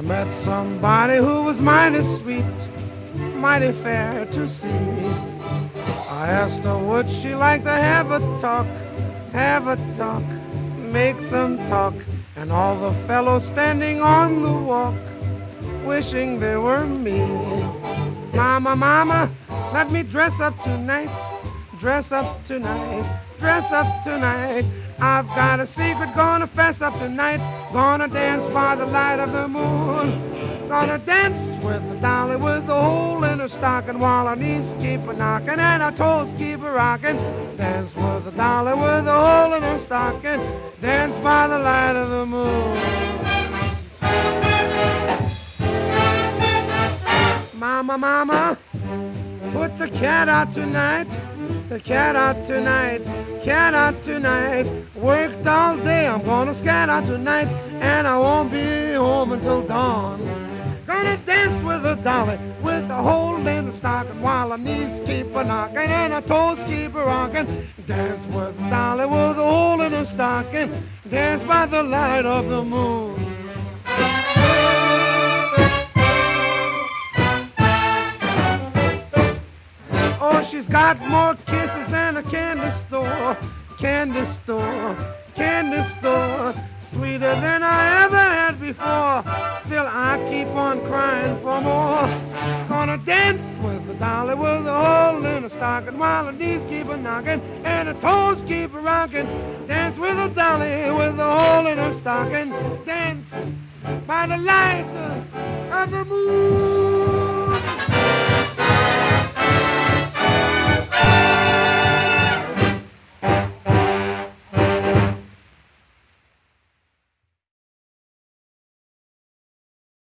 met somebody who was mighty sweet, mighty fair to see. I asked her would she like to have a talk, make some talk, and all the fellows standing on the walk, wishing they were me. Mama, mama, let me dress up tonight, dress up tonight, dress up tonight. I've got a secret, gonna fess up tonight, gonna dance by the light of the moon. Gonna dance with the dolly with the hole in her stocking, while her knees keep a knocking and her toes keep a rocking. Dance with the dolly with the hole in her stocking, dance by the light of the moon. Mama, mama, put the cat out tonight, the cat out tonight, cat out tonight. Worked all day, I'm gonna scat out tonight, and I won't be home until dawn. Gonna dance with the dolly, with the hole in the stocking, while her knees keep a knocking and her toes keep a rocking. Dance with the dolly, with the hole in her stocking, dance by the light of the moon. Oh, she's got more kisses than a candy store, candy store, candy store. Sweeter than I ever had before. Still I keep on crying for more. Gonna dance with the dolly with the hole in the stocking, while her knees keep a knocking and her toes keep a rocking. Dance with the dolly with the hole in her stocking. Dance by the light of the moon.